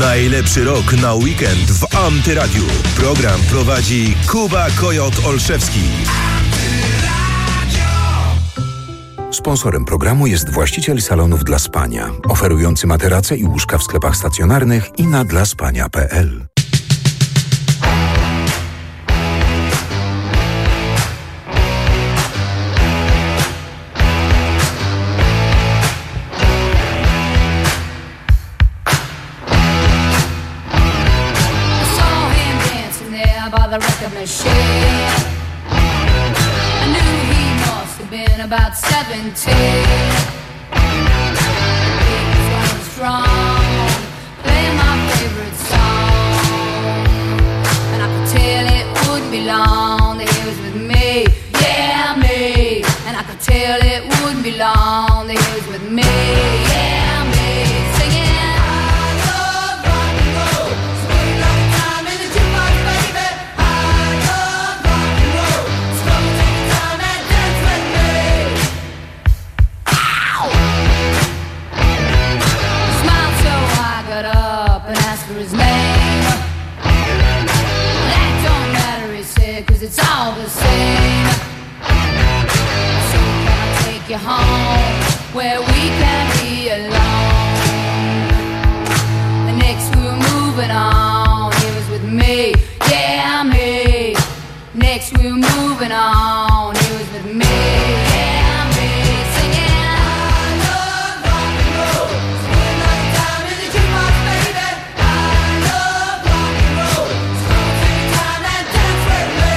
Najlepszy rok na weekend w Antyradiu. Program prowadzi Kuba Kojot Olszewski. Sponsorem programu jest właściciel salonów dla spania, oferujący materace i łóżka w sklepach stacjonarnych i na dlaspania.pl. About 17, strong, playing my favorite song, and I could tell it wouldn't be long that he was with me, yeah me, and I could tell it wouldn't be long that he was with me, yeah me, singing. It's all the same. So can I take you home where we can be alone? And next we were moving on. He was with me, yeah me. Next we were moving on. He was with me, yeah me. Singing. I love rock and roll. Spend all the time in the jukebox, baby. I love rock and roll. So take your time and dance with me.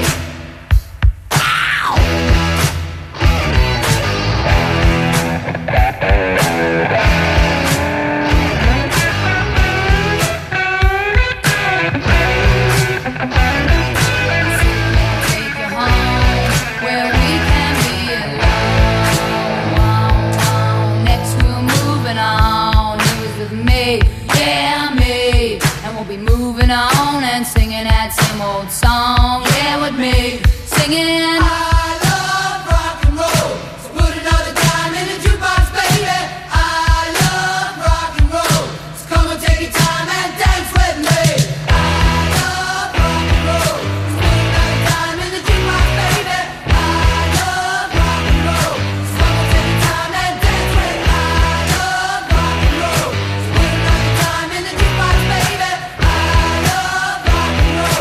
Old song, yeah, with me singing. I love rock and roll. So put another dime in the jukebox, baby. I love rock and roll. So come and take your time and dance with me. I love rock and roll. So put another dime in the jukebox, baby. I love rock and roll. So come and take your time and dance with me. I love rock and roll. So put another dime in the jukebox, baby. I love rock and roll.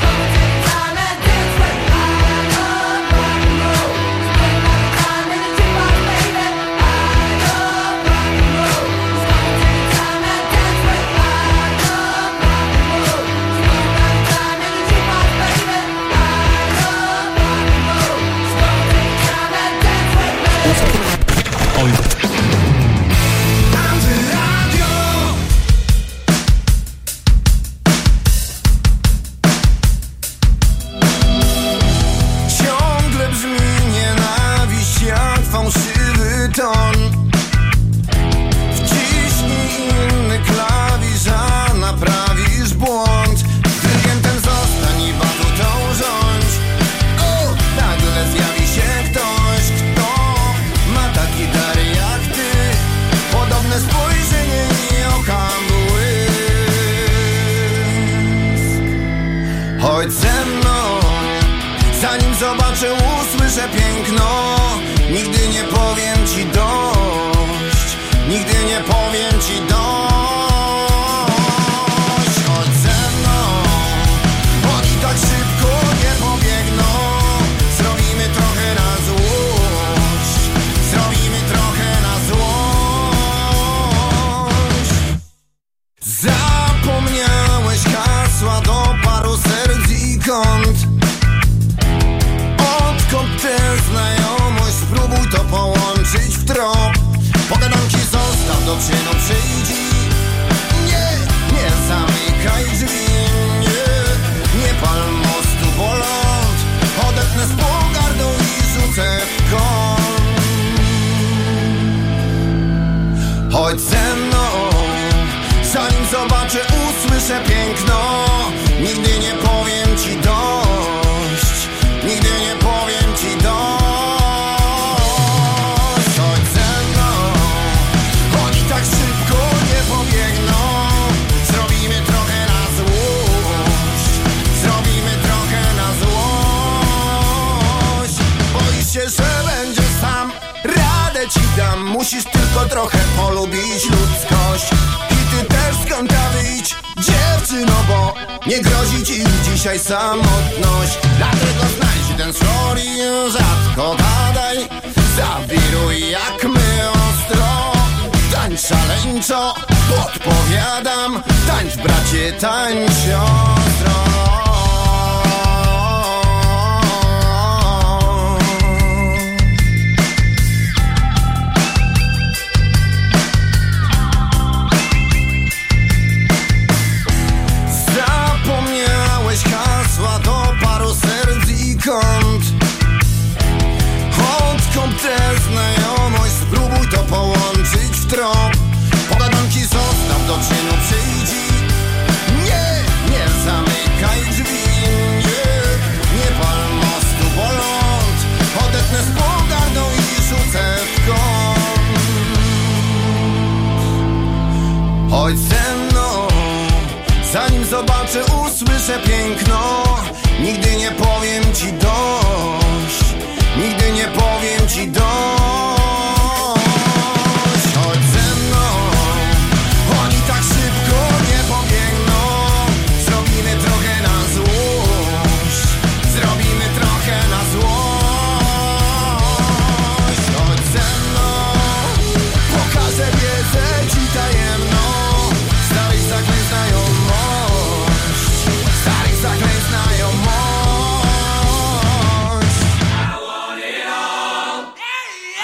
Chodź ze mną, zanim zobaczę, usłyszę piękno. Nigdy nie powiem ci dość, nigdy nie powiem ci dość. Chodź ze mną, oni tak szybko nie pobiegną. Zrobimy trochę na złość, zrobimy trochę na złość. Zapomniałeś hasła do paru serc i kąt. Odkąd tę znajomość, spróbuj to połączyć w trop. Pogadam ci, zostaw do czynu, przyjdź i nie zamykaj drzwi. Nie pal mostu, bo ląd odetnę z pogardą i rzucę w kąt. Chodź ze mną, zanim zobaczę, usłyszę piękno. Nigdy nie powiem ci dość, nigdy nie powiem ci dość. Chodź ze mną, oni tak szybko nie pobiegną. tylko trochę polubić ludzkość. I ty też z kąta wyjdź, dziewczyno, bo nie grozi ci dzisiaj samotność. Dlatego znajdź ten sfor i rzadko gadaj, zawiruj jak my ostro. Tańcz szaleńczo, podpowiadam, tańcz bracie, tańcz siostro. Zapomniałeś hasła do paru serc i kąt. Odkąd tę znajomość, spróbuj to połączyć w trop. Pogadanki zostaw, do czynu przyjdź. Nie zamykaj drzwi. Nie pal mostu, bo ląd odetnę z pogardą i rzucę w kąt. Chodź ze mną, zanim zobaczę, usłyszę piękno. Nigdy nie powiem ci dość. Nigdy nie powiem ci dość. Chodź ze mną, oni tak szybko nie pobiegną. Zrobimy trochę na złość. Zrobimy trochę na złość. Chodź ze mną, pokażę wiedzę ci tajemną. Starych zaklęć znajomość. Starych zaklęć znajomość.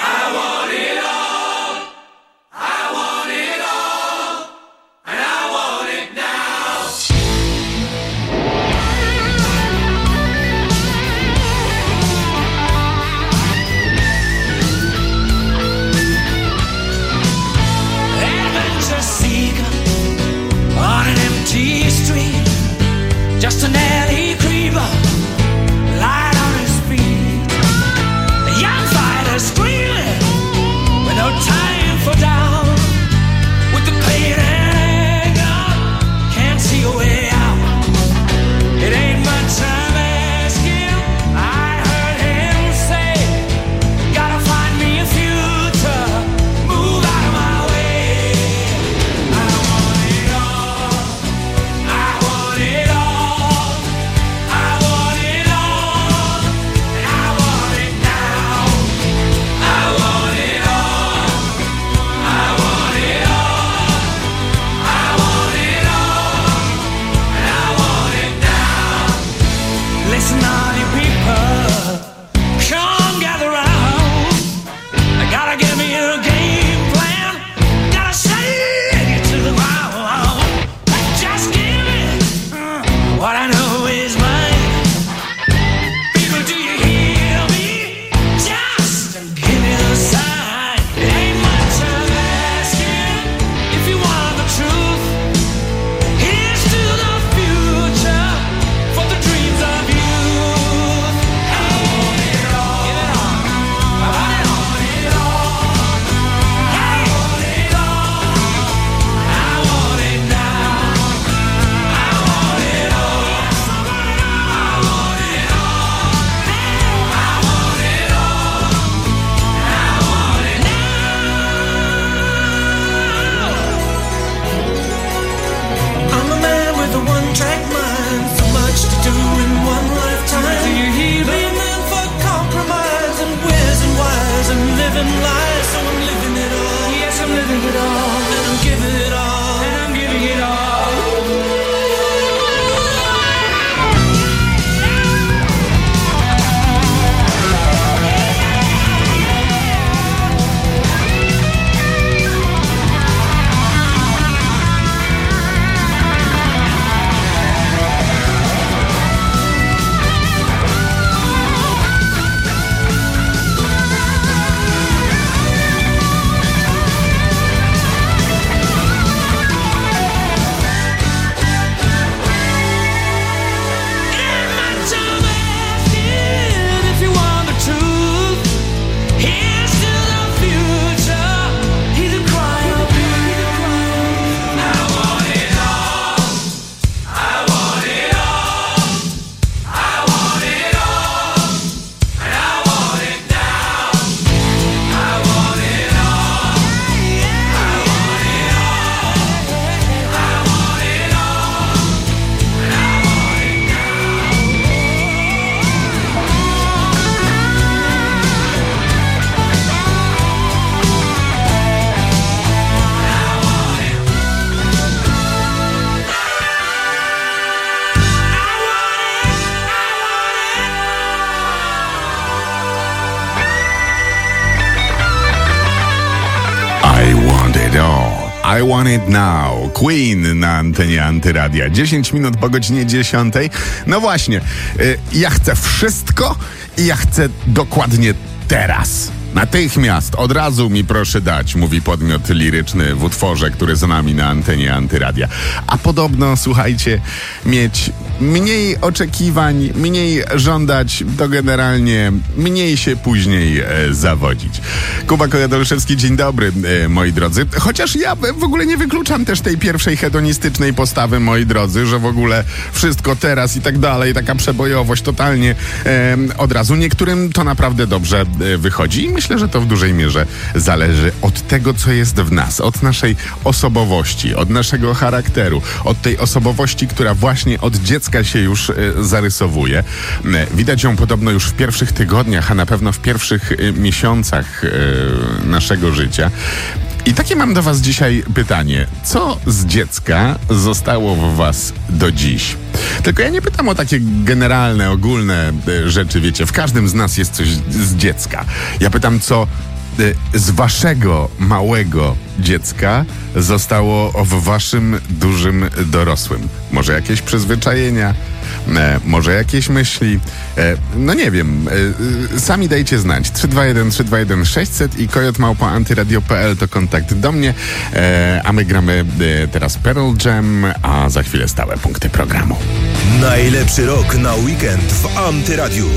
I Want It Now. Queen na antenie Antyradia. 10 minut po godzinie 10. No właśnie, ja chcę wszystko i ja chcę dokładnie teraz. Natychmiast, od razu mi proszę dać, mówi podmiot liryczny w utworze, który za nami na antenie Antyradia. A podobno, słuchajcie, mieć mniej oczekiwań, mniej żądać, to generalnie mniej się później zawodzić. Kuba Kojadolszewski, dzień dobry, moi drodzy. Chociaż ja w ogóle nie wykluczam też tej pierwszej hedonistycznej postawy, moi drodzy, że w ogóle wszystko teraz i tak dalej, taka przebojowość totalnie od razu. Niektórym to naprawdę dobrze wychodzi i myślę, że to w dużej mierze zależy od tego, co jest w nas, od naszej osobowości, od naszego charakteru, od tej osobowości, która właśnie od dziecka się już zarysowuje. Widać ją podobno już w pierwszych tygodniach, a na pewno w pierwszych miesiącach naszego życia. I takie mam do was dzisiaj pytanie. Co z dziecka zostało w was do dziś? Tylko ja nie pytam o takie generalne, ogólne rzeczy, wiecie. W każdym z nas jest coś z dziecka. Ja pytam, co z waszego małego dziecka zostało w waszym dużym dorosłym. Może jakieś przyzwyczajenia, może jakieś myśli, no nie wiem, sami dajcie znać. 321 600 i kojot@antyradio.pl to kontakt do mnie, a my gramy teraz Pearl Jam, a za chwilę stałe punkty programu. Najlepszy rok na weekend w Antyradiu.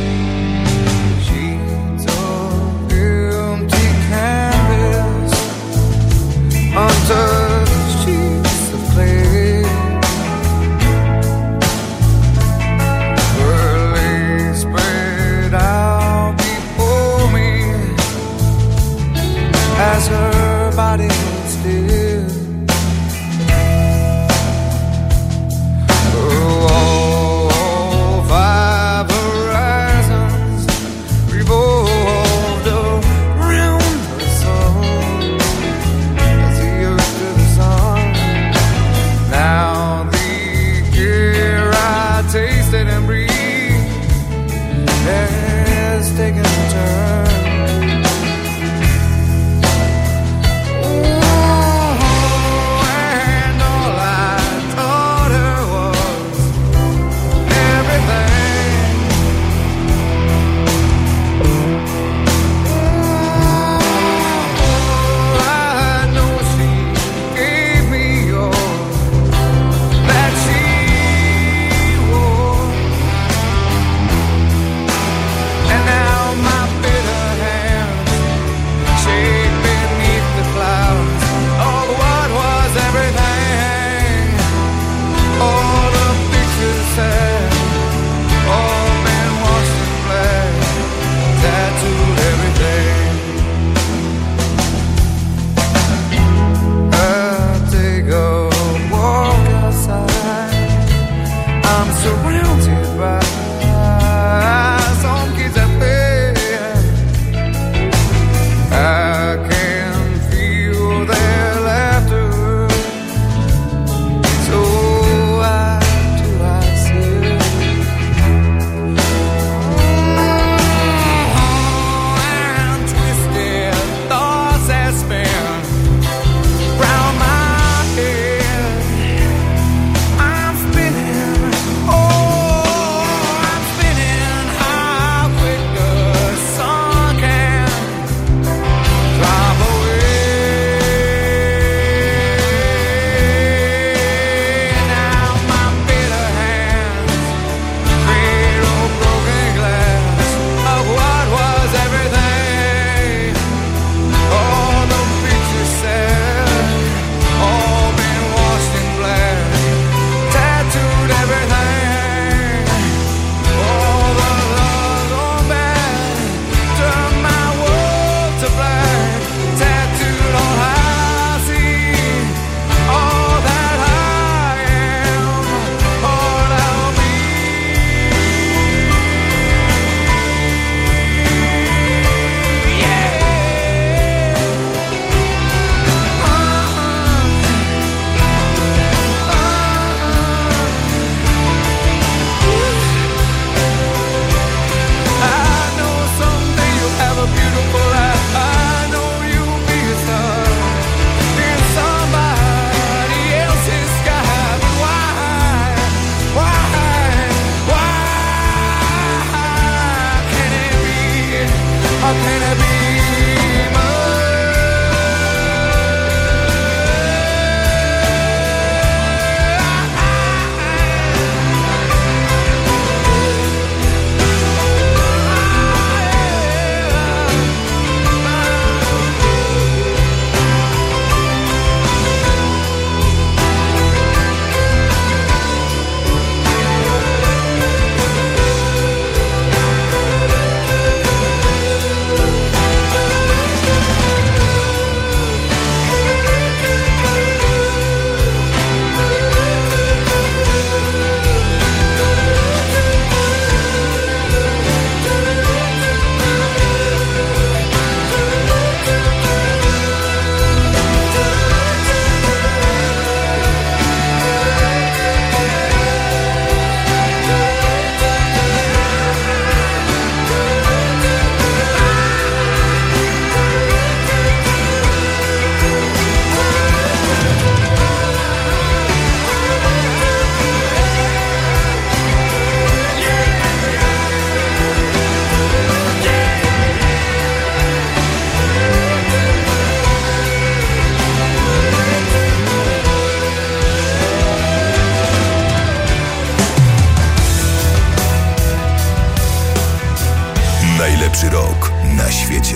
As her body still, oh, 5 arrived.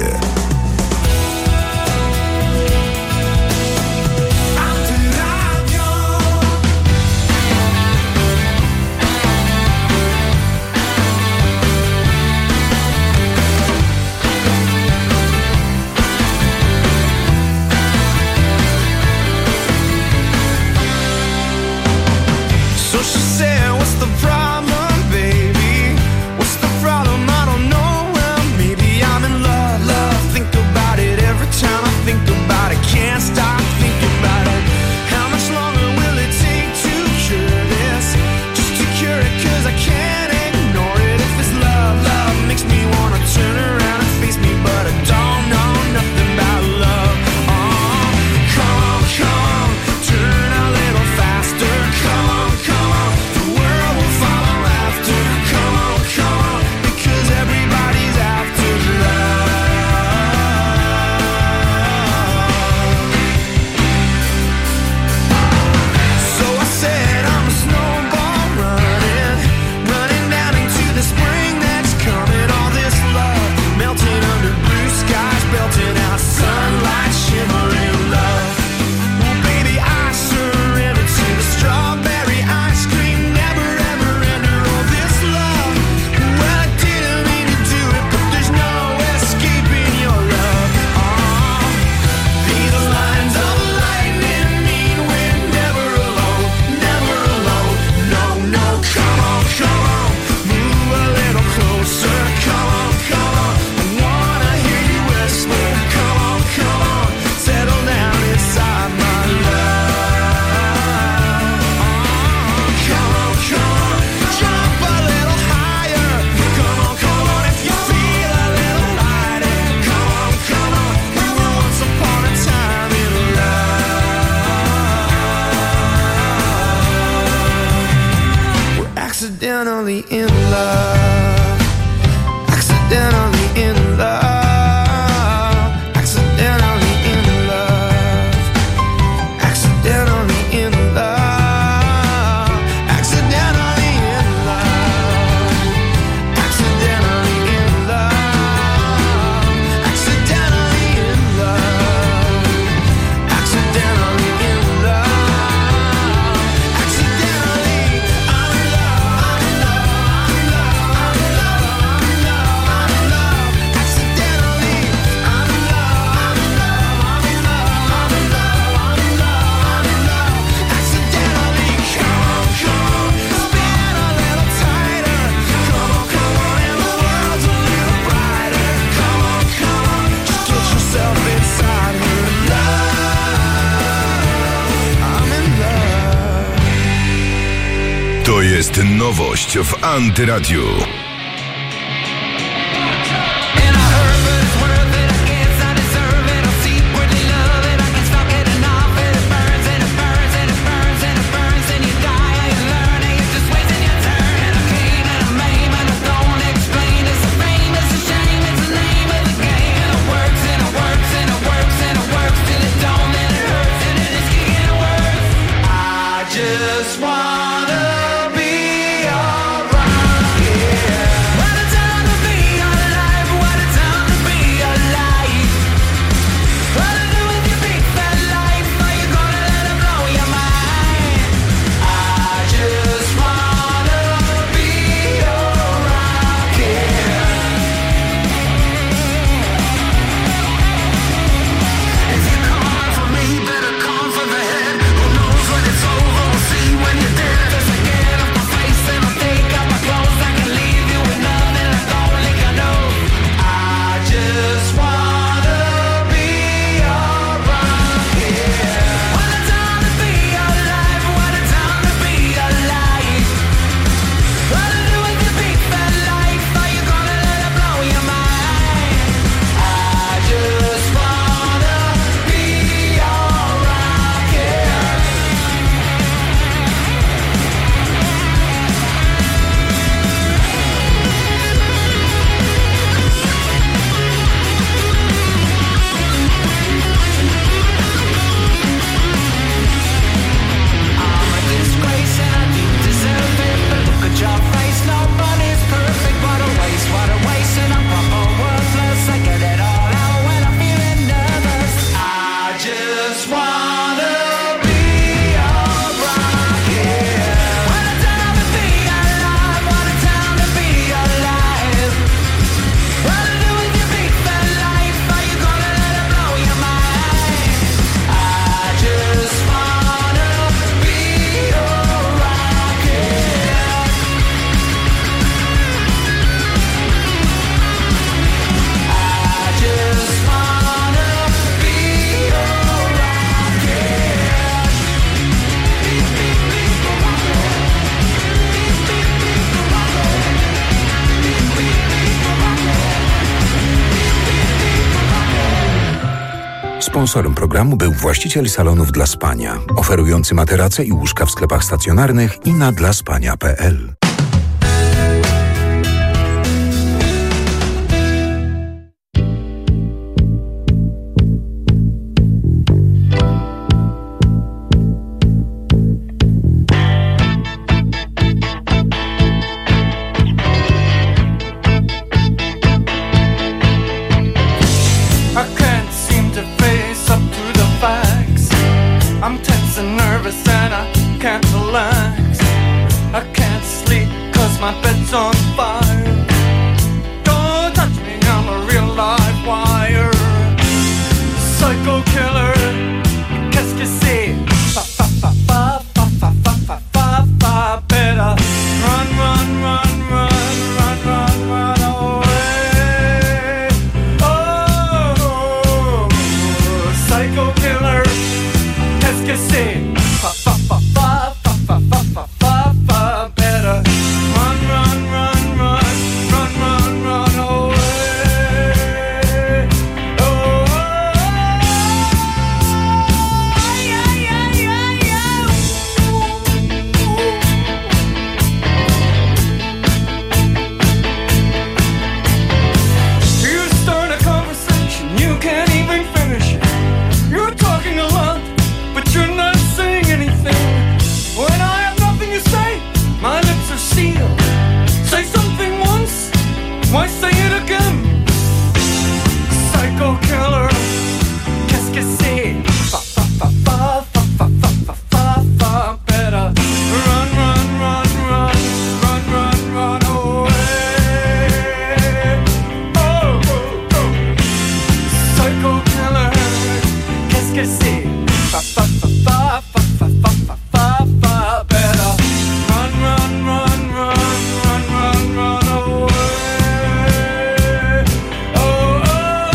Accidentally in love. Accidentally in love. Accidentally in love. Accidentally in love. Accidentally in love. Accidentally in love. Accidentally in love. Accidentally in love. Accidentally I'm in To jest nowość w Antyradiu. just wanna be alright, yeah. What a time to be alive, what a time to be alive. What to do with your big fat life, are you gonna let it blow your mind? I just wanna be alright, yeah. If you come for me, better come for the head. Who knows when it's over, we'll see when you're dead. wanna be alright, yeah. What a time to be alive, what a time to be alive. What to do with your big fat life, are you gonna let it blow your mind? I just wanna be alright, yeah. I just wanna be alright, yeah. Sponsorem programu był właściciel salonów dla spania, oferujący materace i łóżka w sklepach stacjonarnych i na dlaspania.pl. I can't seem to face up to the facts. I'm tense and nervous and I can't relax. I can't sleep 'cause my bed's on fire. Don't touch me, I'm a real live wire. Psycho killer, qu'est-ce que c'est? Fa fa fa fa fa fa fa fa fa fa. Better run, run, run, run, run, run, run away. Oh, psycho killer, qu'est-ce que c'est? Fa fa fa fa fa fa fa fa fa fa. Better run, run, run, run, run, run, run away. Oh, yeah, yeah, yeah, yeah. You start a conversation, you can't even finish it. You're talking a lot, but you're not saying anything. When I have nothing to say, my lips are sealed. Say something once, why say it again? Psycho killer, qu'est-ce que c'est? Fa fa fa fa fa fa fa fa fa fa. Better run, run, run, run, run, run, run away. Oh, oh, oh. Psycho killer, qu'est-ce que c'est? Fa fa fa fa fa fa fa fa fa fa. Better run, run, run, run, run, run, run away. Oh, oh,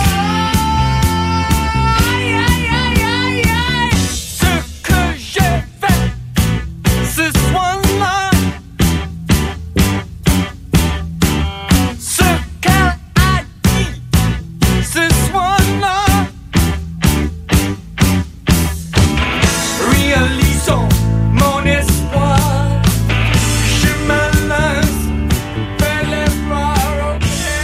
yeah, yeah, yeah, yeah. Ce que j'ai fait ce soir-là, ce qu'elle a dit ce soir-là. Réalisons mon espoir. Je me lance vers les bras.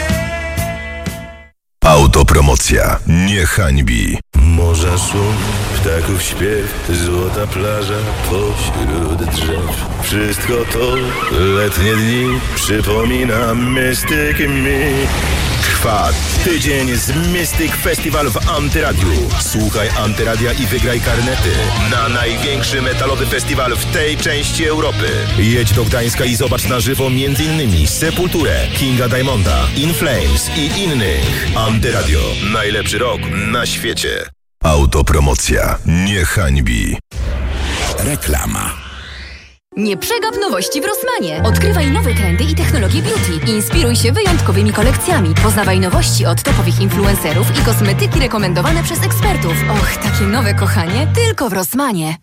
Autopromocja nie hańbi. Morza szum, ptaków śpiew, złota plaża pośród drzew. Wszystko to letnie dni przypomina Mystic mi. Trwa tydzień z Mystic Festival w Antyradiu. Słuchaj Antyradia i wygraj karnety na największy metalowy festiwal w tej części Europy. Jedź do Gdańska i zobacz na żywo m.in. Sepulturę, Kinga Diamonda, In Flames i innych. Antyradio. Najlepszy rok na świecie. Autopromocja nie hańbi. Reklama. Nie przegap nowości w Rossmanie. Odkrywaj nowe trendy i technologie beauty. Inspiruj się wyjątkowymi kolekcjami. Poznawaj nowości od topowych influencerów i kosmetyki rekomendowane przez ekspertów. Och, takie nowe kochanie, tylko w Rossmanie.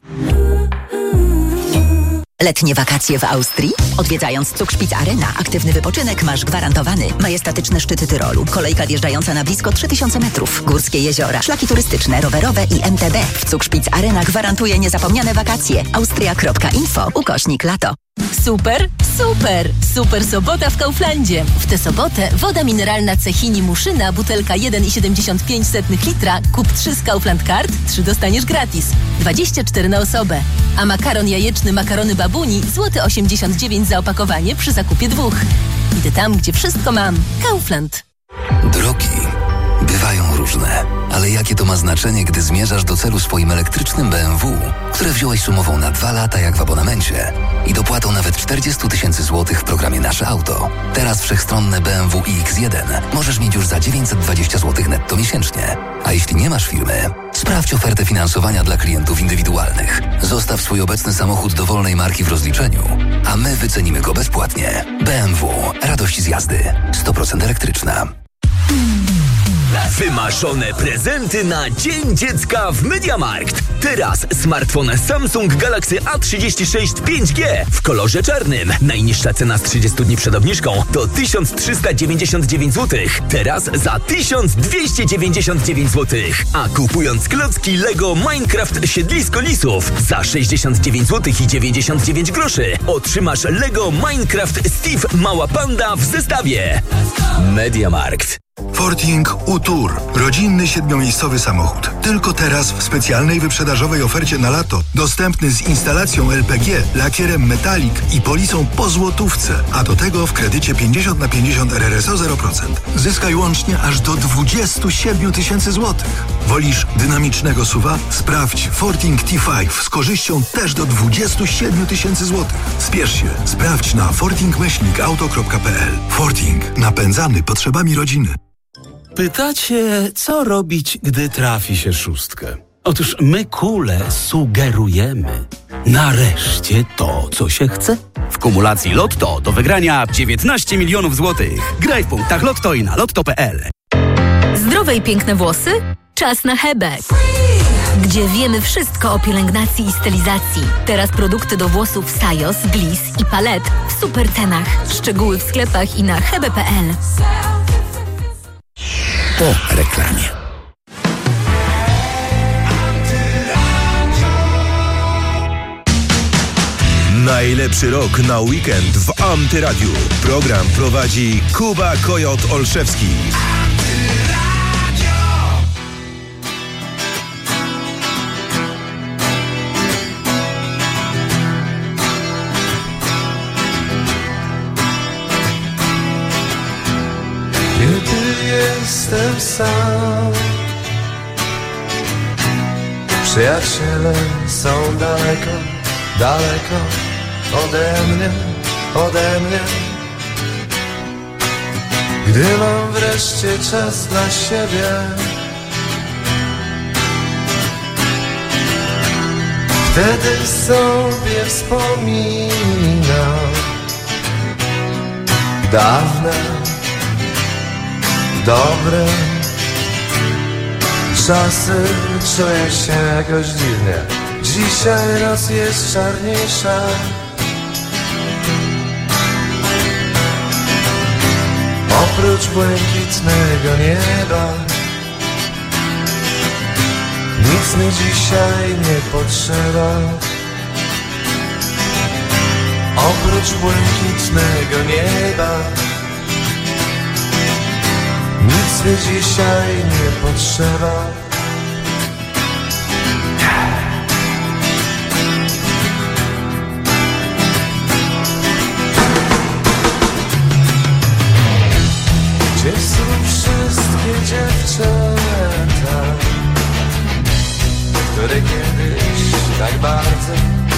Letnie wakacje w Austrii? Odwiedzając Zugspitz Arena, aktywny wypoczynek masz gwarantowany. Majestatyczne szczyty Tyrolu, kolejka wjeżdżająca na blisko 3000 metrów, górskie jeziora, szlaki turystyczne, rowerowe i MTB. W Zugspitz Arena gwarantuje niezapomniane wakacje. Austria.info/lato. Super, super! Super sobota w Kauflandzie. W tę sobotę woda mineralna Cechini Muszyna, butelka 1,75 litra. Kup 3 z Kaufland Card, 3 dostaniesz gratis. 24 na osobę. A makaron jajeczny Makarony Babuni, złoty 89 za opakowanie przy zakupie 2. Idę tam, gdzie wszystko mam. Kaufland. Drogi bywają różne. różne. Ale jakie to ma znaczenie, gdy zmierzasz do celu swoim elektrycznym BMW, które wziąłeś sumową na 2 lata jak w abonamencie i dopłatą nawet 40 000 złotych w programie Nasze Auto. Teraz wszechstronne BMW iX1 możesz mieć już za 920 zł netto miesięcznie. A jeśli nie masz firmy, sprawdź ofertę finansowania dla klientów indywidualnych. Zostaw swój obecny samochód dowolnej marki w rozliczeniu, a my wycenimy go bezpłatnie. BMW. Radość z jazdy. 100% elektryczna. Wymarzone prezenty na Dzień Dziecka w MediaMarkt. Teraz smartfon Samsung Galaxy A36 5G w kolorze czarnym. Najniższa cena z 30 dni przed obniżką to 1399 zł. Teraz za 1299 zł. A kupując klocki Lego Minecraft Siedlisko Lisów za 69 zł i 99 groszy otrzymasz Lego Minecraft Steve Mała Panda w zestawie. MediaMarkt. Forting U-Tour. Rodzinny 7-miejscowy samochód. Tylko teraz w specjalnej wyprzedażowej ofercie na lato. Dostępny z instalacją LPG, lakierem Metalik i polisą po złotówce. A do tego w kredycie 50/50 RRSO 0%. Zyskaj łącznie aż do 27 000 złotych. Wolisz dynamicznego SUV-a? Sprawdź Forting T5 z korzyścią też do 27 000 złotych. Spiesz się. Sprawdź na forting-auto.pl. Forting. Napędzany potrzebami rodziny. Pytacie, co robić, gdy trafi się 6? Otóż my, Kule, sugerujemy. Nareszcie to, co się chce. W kumulacji Lotto do wygrania 19 milionów złotych. Graj w punktach Lotto i na lotto.pl. Zdrowe i piękne włosy? Czas na Hebę, gdzie wiemy wszystko o pielęgnacji i stylizacji. Teraz produkty do włosów Sajos, Gliss i Palette w super cenach. Szczegóły w sklepach i na hebe.pl. Po reklamie. Najlepszy rok na weekend w Antyradiu. Program prowadzi Kuba Kojot Olszewski. Kiedy jestem sam, przyjaciele są daleko, daleko ode mnie. Gdy mam wreszcie czas dla siebie, wtedy sobie wspominam dawne, dobre czasy. Czuję się jakoś dziwnie. Dzisiaj noc jest czarniejsza. Oprócz błękitnego nieba nic mi dzisiaj nie potrzeba. Oprócz błękitnego nieba nic mi dzisiaj nie potrzeba. Gdzie są wszystkie dziewczęta, które kiedyś tak bardzo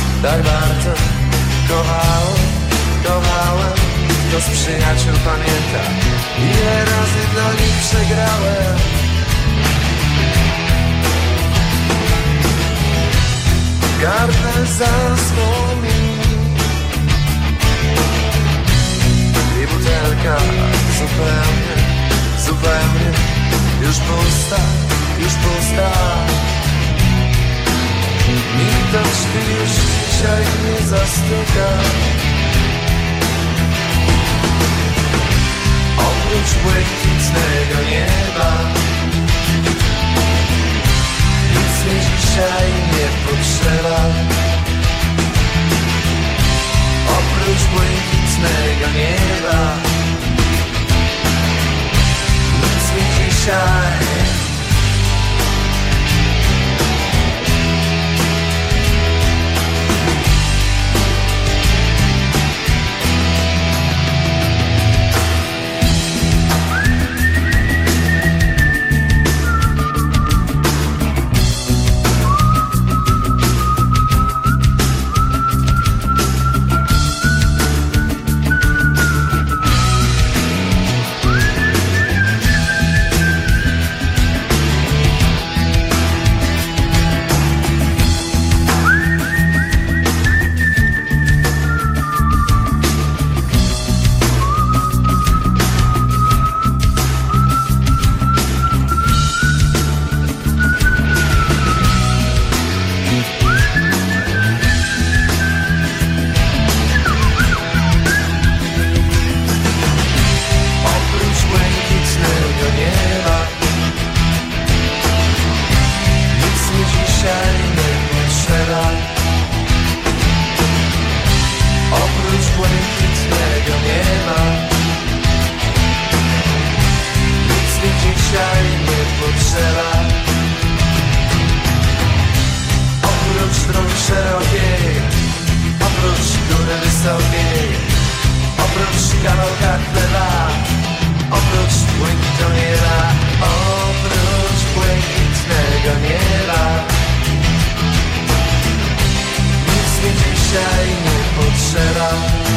kochałem? Kto z przyjaciół pamięta, ile razy dla nich przegrałem? Gardle zaschło mi i butelka zupełnie już pusta. Nikt do drzwi już dzisiaj nie zastuka. Oprócz błękitnego nieba nic mi dzisiaj nie potrzeba. Oprócz błękitnego nieba nic mi dzisiaj. potrzeba.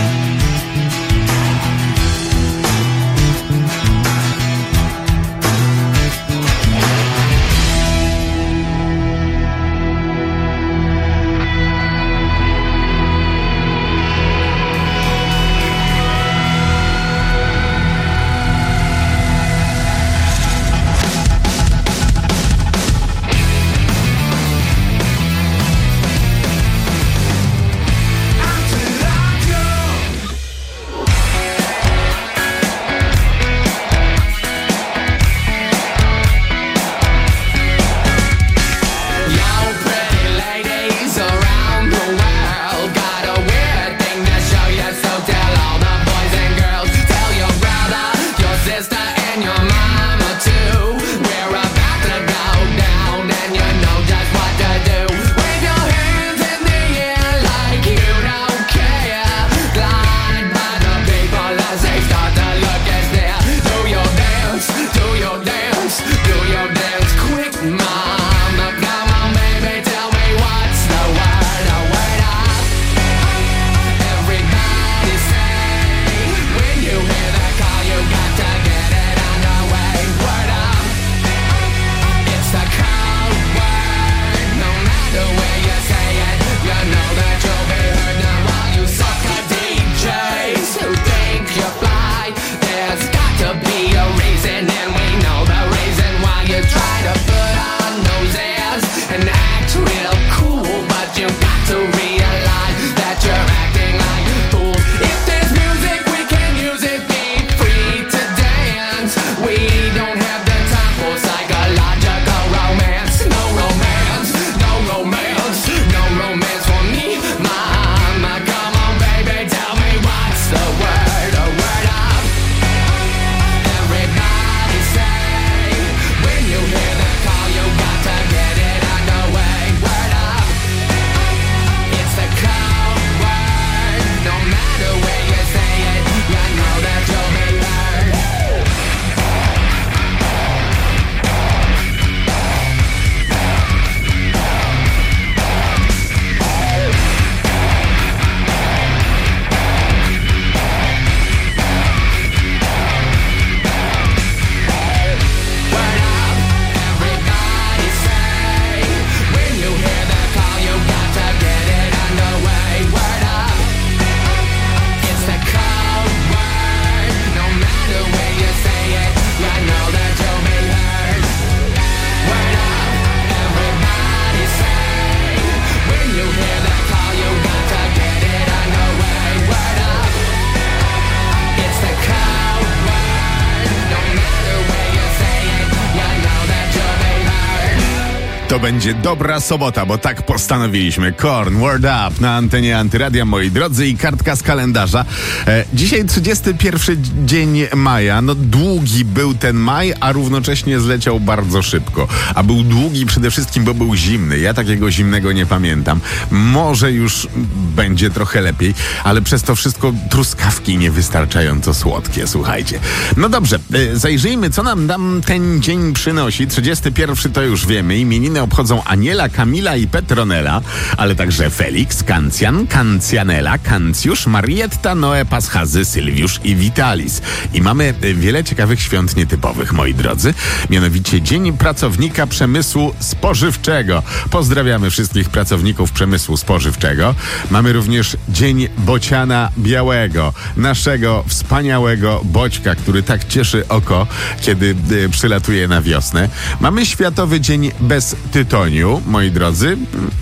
To będzie dobra sobota, bo tak postanowiliśmy. Korn, Word Up na antenie Antyradia, moi drodzy, i kartka z kalendarza. Dzisiaj 31 dzień maja. No długi był ten maj, a równocześnie zleciał bardzo szybko. A był długi przede wszystkim, bo był zimny. Ja takiego zimnego nie pamiętam. Może już będzie trochę lepiej, ale przez to wszystko truskawki niewystarczająco słodkie, słuchajcie. No dobrze, zajrzyjmy, co nam ten dzień przynosi. 31 to już wiemy. Imieniny obchodzą Aniela, Kamila i Petronela, ale także Felix, Kancjan, Kancjanela, Kancjusz, Marietta, Noe, Paschazy, Sylwiusz i Witalis. I mamy wiele ciekawych świąt nietypowych, moi drodzy. Mianowicie Dzień Pracownika Przemysłu Spożywczego. Pozdrawiamy wszystkich pracowników przemysłu spożywczego. Mamy również Dzień Bociana Białego, naszego wspaniałego boćka, który tak cieszy oko, kiedy przylatuje na wiosnę. Mamy Światowy Dzień bez tytoniu, moi drodzy.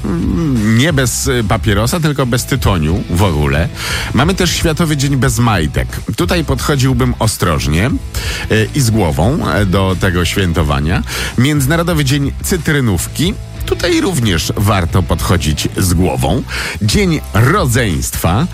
Nie bez papierosa, tylko bez tytoniu w ogóle. Mamy też Światowy Dzień bez majtek. Tutaj podchodziłbym ostrożnie i z głową do tego świętowania. Międzynarodowy Dzień Cytrynówki. Tutaj również warto podchodzić z głową. Dzień Rodzeństwa.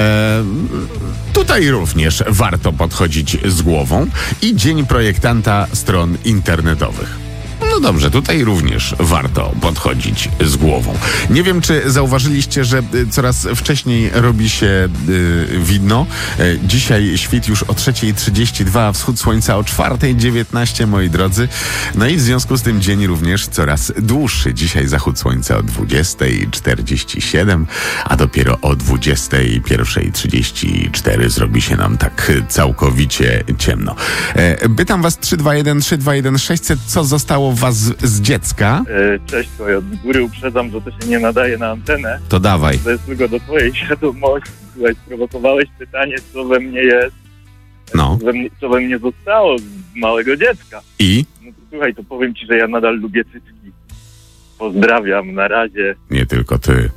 Tutaj również warto podchodzić z głową. I Dzień Projektanta Stron Internetowych. No dobrze, tutaj również warto podchodzić z głową. Nie wiem, czy zauważyliście, że coraz wcześniej robi się widno. Dzisiaj świt już o 3:32, a wschód słońca o 4:19, moi drodzy. No i w związku z tym dzień również coraz dłuższy. Dzisiaj zachód słońca o 20:47, a dopiero o 21:34 zrobi się nam tak całkowicie ciemno. Pytam was 321 600, co zostało w was z dziecka? Cześć, to ja od góry uprzedzam, że to się nie nadaje na antenę. To dawaj. To jest tylko do twojej świadomości. Słuchaj, sprowokowałeś pytanie, co we mnie jest. No. Co we mnie zostało z małego dziecka. I? No to słuchaj, to powiem ci, że ja nadal lubię cycki. Pozdrawiam, na razie. Nie tylko ty.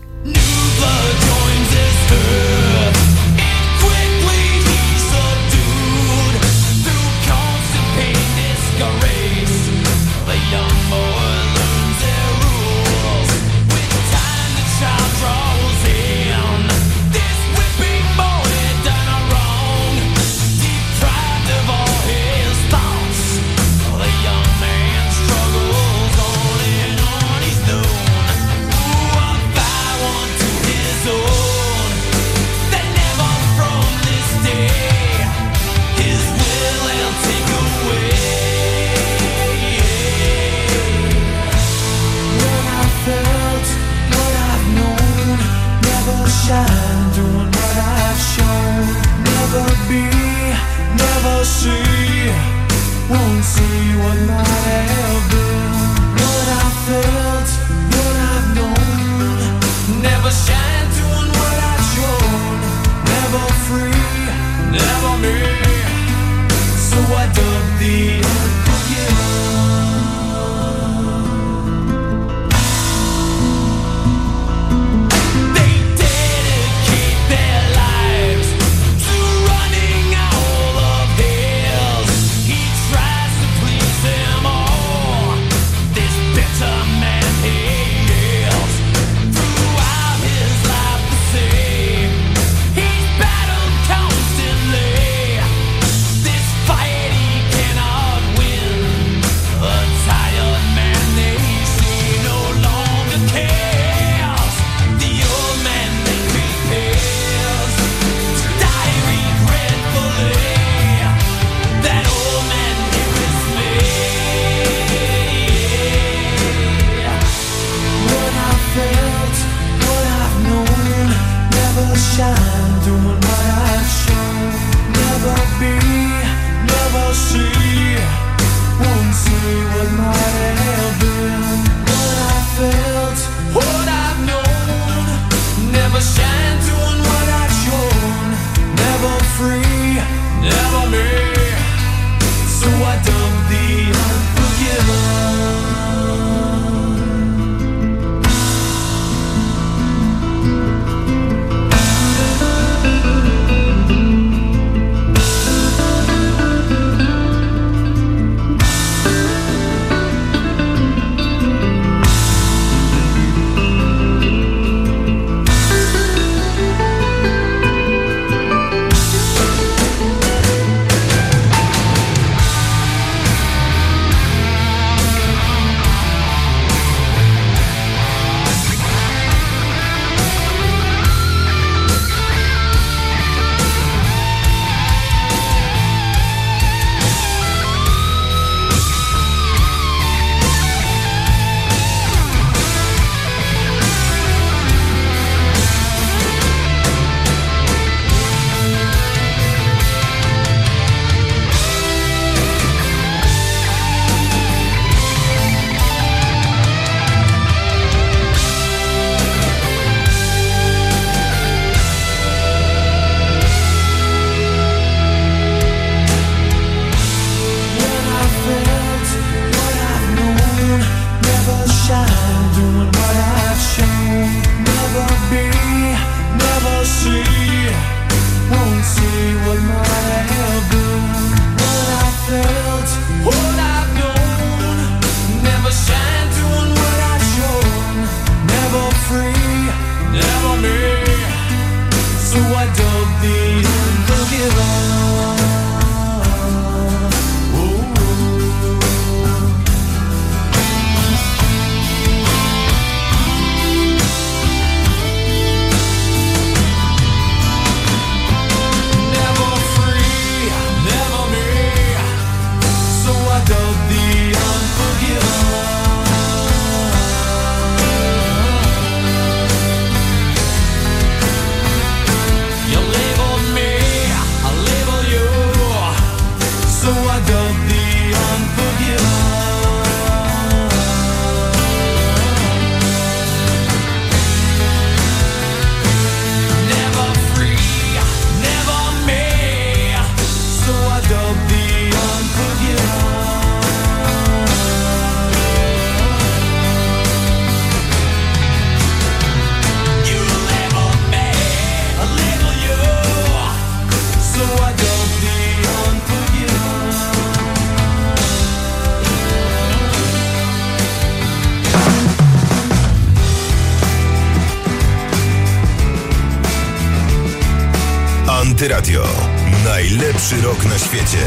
Antyradio. Najlepszy rok na świecie.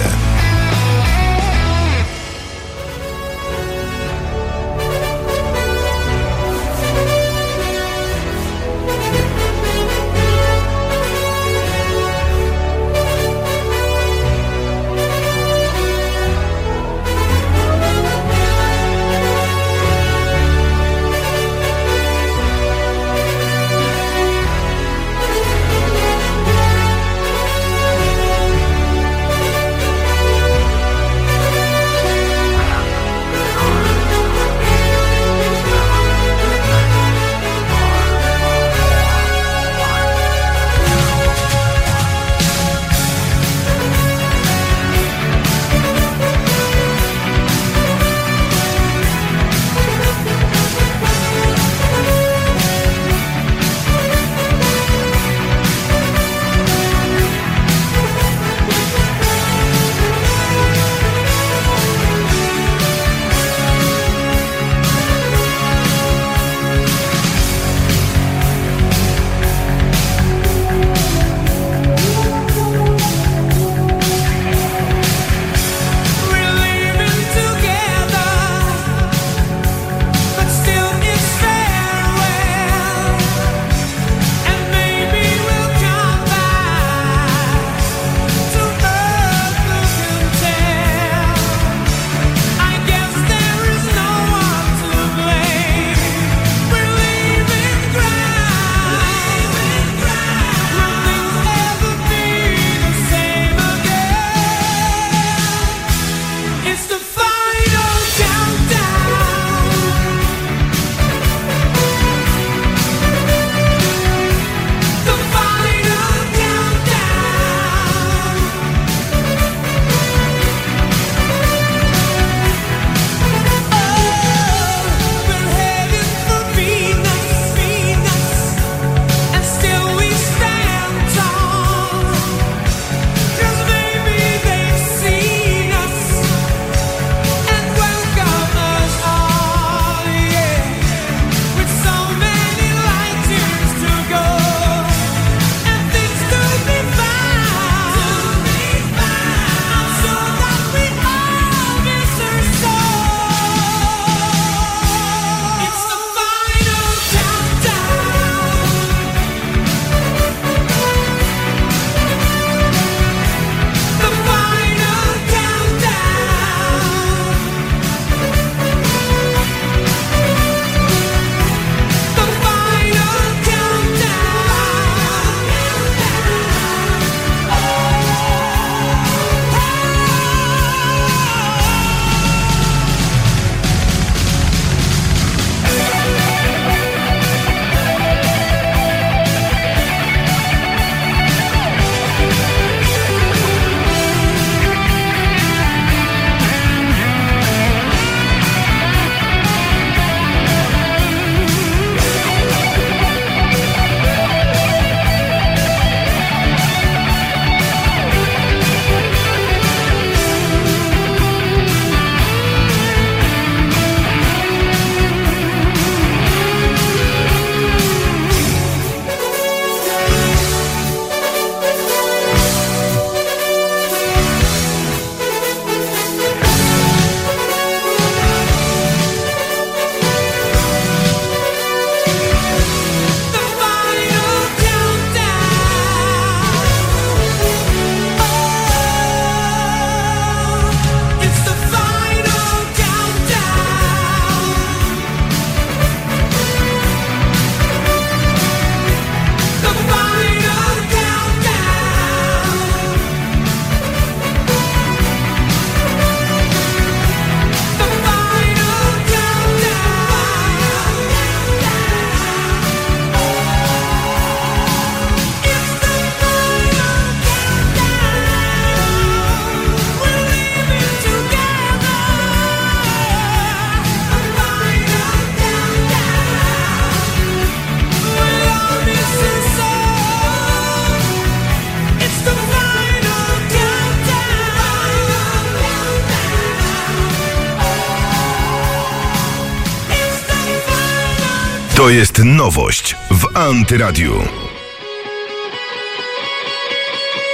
To jest nowość w Antyradiu.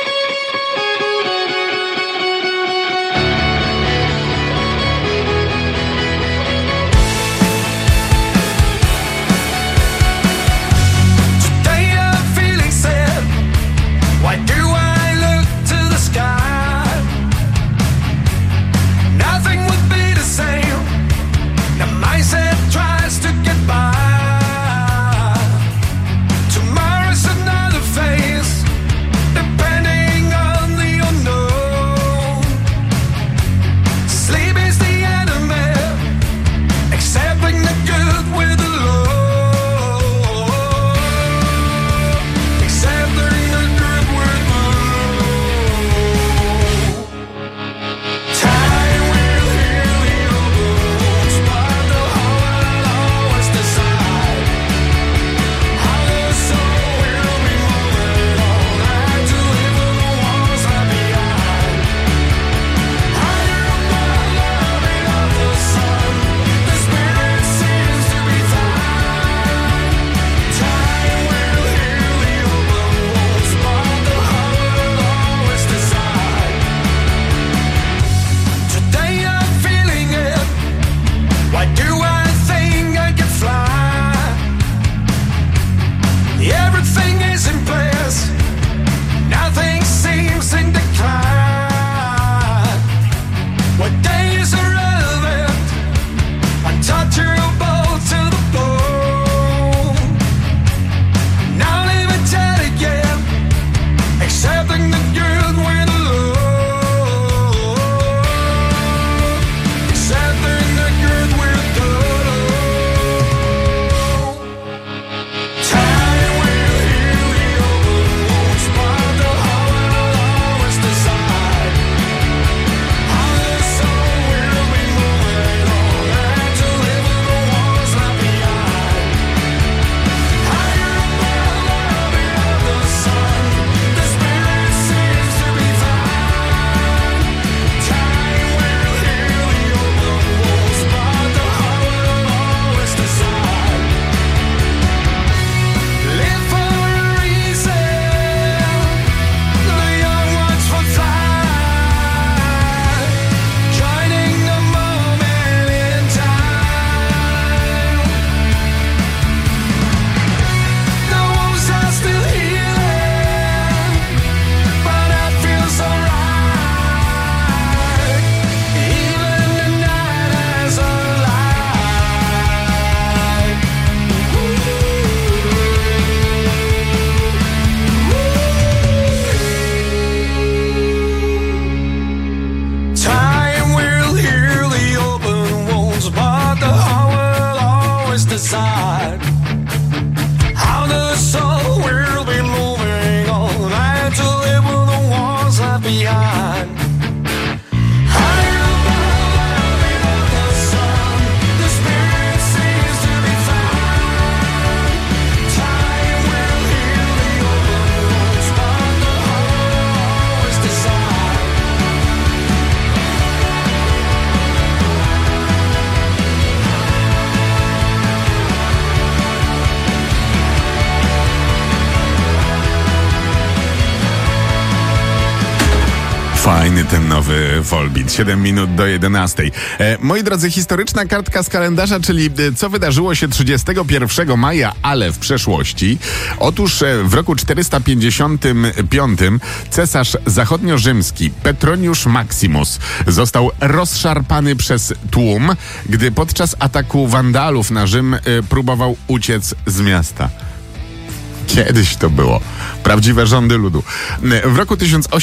this. Nothing seems in decline. What days are relevant? I touch your boat to the bone. Now limited again, accepting the good with the low. Accepting the good with the low. Time will heal the open wounds, but the heart will always decide how the soul will be moving on and to live in the walls left behind. Higher above, beyond the sun, the spirit seems to be fine. Time will heal the open wounds, but the heart will always decide. Live for a reason, the young ones will fly, joining the moment in time. The wounds are still healing, but I feel so right. Even the night has a light. Time will heal the open wounds, but the heart will always decide how the soul will be moving on and to live with the walls left behind. Higher above, beyond the sun, the spirit seems to be fine. Time will heal the open wounds, but the heart will always decide. Fajny ten nowy Volbeat. 7 minut do 11. Moi drodzy, historyczna kartka z kalendarza, czyli co wydarzyło się 31 maja, ale w przeszłości. Otóż w roku 455 cesarz zachodniorzymski Petroniusz Maximus został rozszarpany przez tłum, gdy podczas ataku Wandalów na Rzym próbował uciec z miasta. Kiedyś to było. Prawdziwe rządy ludu. W roku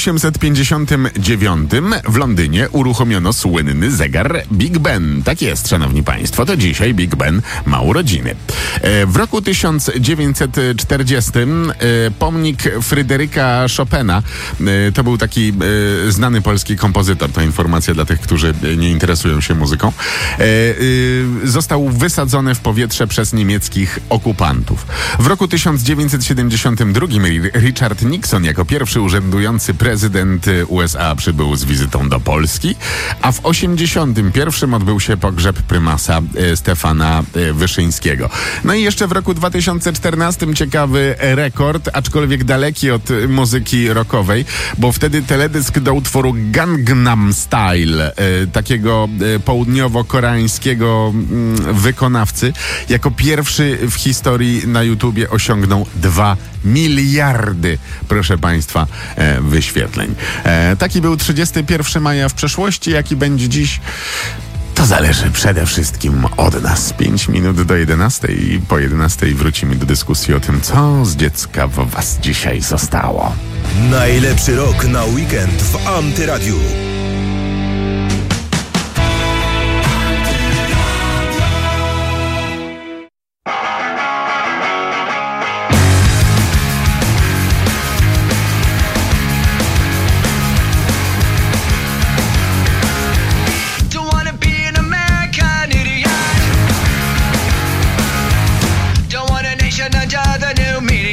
1859 w Londynie uruchomiono słynny zegar Big Ben. Tak jest, szanowni państwo, to dzisiaj Big Ben ma urodziny. W roku 1940 pomnik Fryderyka Chopina, to był taki znany polski kompozytor, to informacja dla tych, którzy nie interesują się muzyką, został wysadzony w powietrze przez niemieckich okupantów. W roku 1972 Richard Nixon jako pierwszy urzędujący prezydent USA przybył z wizytą do Polski, a w 1981 odbył się pogrzeb prymasa Stefana Wyszyńskiego. No i jeszcze w roku 2014 ciekawy rekord, aczkolwiek daleki od muzyki rockowej, bo wtedy teledysk do utworu Gangnam Style, takiego południowo-koreańskiego wykonawcy, jako pierwszy w historii na YouTubie osiągnął 2 miliardy, proszę państwa, wyświetleń. Taki był 31 maja w przeszłości, jaki będzie dziś. To zależy przede wszystkim od nas. 5 minut do 11 i po 11 wrócimy do dyskusji o tym, co z dziecka w was dzisiaj zostało. Najlepszy rok na weekend w Antyradiu.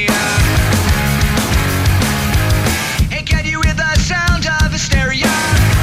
Can you hear the sound of hysteria?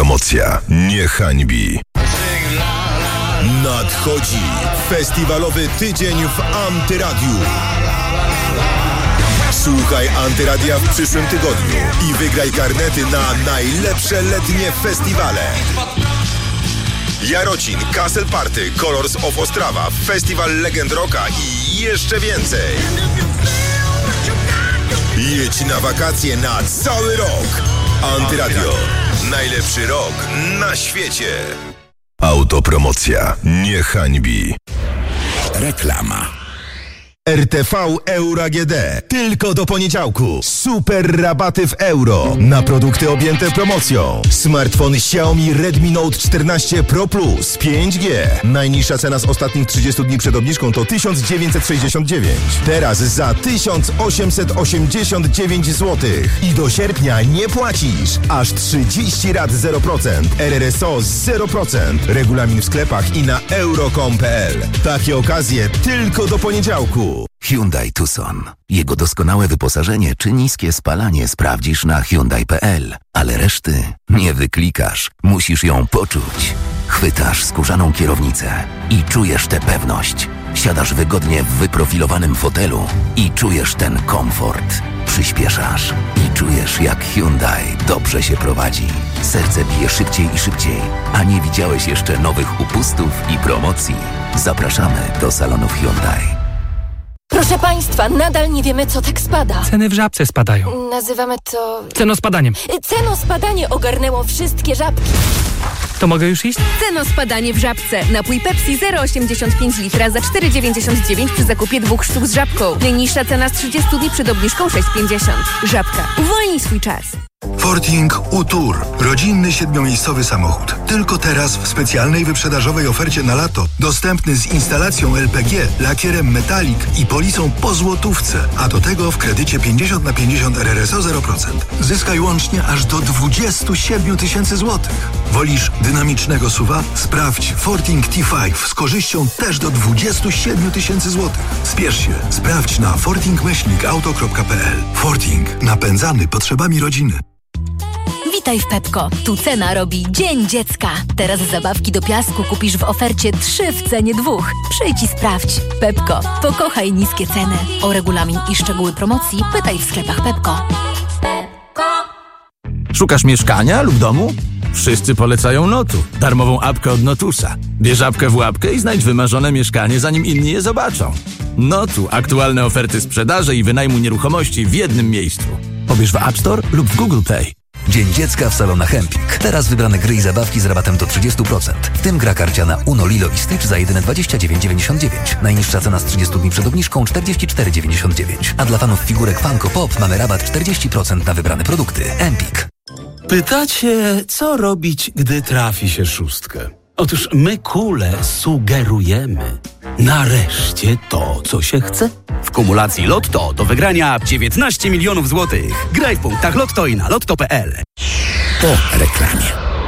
Autopromocja nie hańbi. Nadchodzi festiwalowy tydzień w Antyradiu. Słuchaj Antyradia w przyszłym tygodniu i wygraj karnety na najlepsze letnie festiwale. Jarocin, Castle Party, Colors of Ostrawa, Festiwal Legend Rocka i jeszcze więcej. Jedź na wakacje na cały rok. Antyradio. Najlepszy rok na świecie. Autopromocja nie hańbi. Reklama. RTV Euro AGD. Tylko do poniedziałku. Super rabaty w euro na produkty objęte promocją. Smartfon Xiaomi Redmi Note 14 Pro Plus 5G. Najniższa cena z ostatnich 30 dni przed obniżką to 1969. Teraz za 1889 zł. I do sierpnia nie płacisz. Aż 30 rat 0%. RRSO 0%. Regulamin w sklepach i na euro.com.pl. Takie okazje tylko do poniedziałku. Hyundai Tucson. Jego doskonałe wyposażenie czy niskie spalanie sprawdzisz na Hyundai.pl. Ale reszty nie wyklikasz. Musisz ją poczuć. Chwytasz skórzaną kierownicę i czujesz tę pewność. Siadasz wygodnie w wyprofilowanym fotelu i czujesz ten komfort. Przyspieszasz i czujesz, jak Hyundai dobrze się prowadzi. Serce bije szybciej i szybciej, a nie widziałeś jeszcze nowych upustów i promocji. Zapraszamy do salonów Hyundai. Proszę Państwa, nadal nie wiemy, co tak spada. Ceny w Żabce spadają. Nazywamy to... Cenospadaniem. Cenospadanie ogarnęło wszystkie żabki. To mogę już iść? Cenospadanie w Żabce. Napój Pepsi 0,85 litra za 4,99 przy zakupie 2 sztuk z Żabką. Najniższa cena z 30 dni przed obniżką 6,50. Żabka. Uwolnij swój czas. Forting U-Tour. Rodzinny 7-miejscowy samochód. Tylko teraz w specjalnej wyprzedażowej ofercie na lato. Dostępny z instalacją LPG, lakierem Metallic i polisą po złotówce. A do tego w kredycie 50/50 RRSO 0%. Zyskaj łącznie aż do 27 000 złotych. Wolisz dynamicznego SUV-a? Sprawdź Forting T5 z korzyścią też do 27 000 złotych. Spiesz się. Sprawdź na forting-auto.pl. Forting. Napędzany potrzebami rodziny. Witaj w Pepko. Tu cena robi Dzień Dziecka. Teraz zabawki do piasku kupisz w ofercie 3 w cenie 2. Przyjdź i sprawdź. Pepko. Pokochaj niskie ceny. O regulamin i szczegóły promocji pytaj w sklepach Pepko. Szukasz mieszkania lub domu? Wszyscy polecają Notu, darmową apkę od Notusa. Bierz apkę w łapkę i znajdź wymarzone mieszkanie, zanim inni je zobaczą. Notu. Aktualne oferty sprzedaży i wynajmu nieruchomości w jednym miejscu. Pobierz w App Store lub w Google Play. Dzień Dziecka w salonach Empik. Teraz wybrane gry i zabawki z rabatem do 30%. W tym gra karciana Uno, Lilo i Stitch za jedyne 29,99. Najniższa cena z 30 dni przed obniżką 44,99. A dla fanów figurek Funko Pop mamy rabat 40% na wybrane produkty. Empik. Pytacie, co robić, gdy trafi się 6? Otóż my kule sugerujemy. Nareszcie to, co się chce. W kumulacji Lotto do wygrania 19 milionów złotych. Graj w punktach Lotto i na lotto.pl. Po reklamie.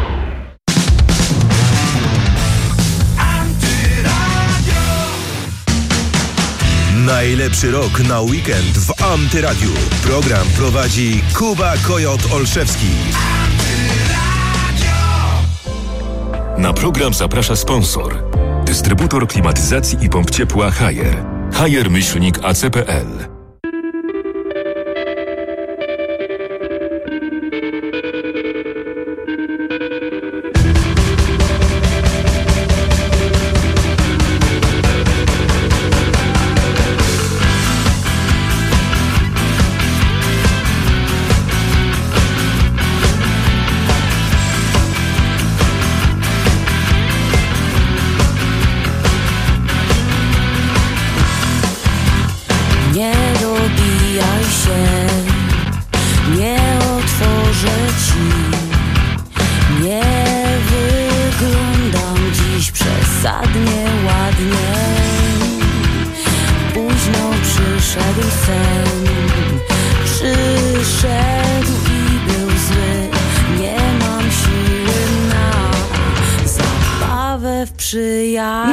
Najlepszy rok na weekend w Antyradiu. Program prowadzi Kuba Kojot Olszewski. Na program zaprasza sponsor. Dystrybutor klimatyzacji i pomp ciepła Haier. Haier-AC.pl. Ładnie, późno przyszedł sen.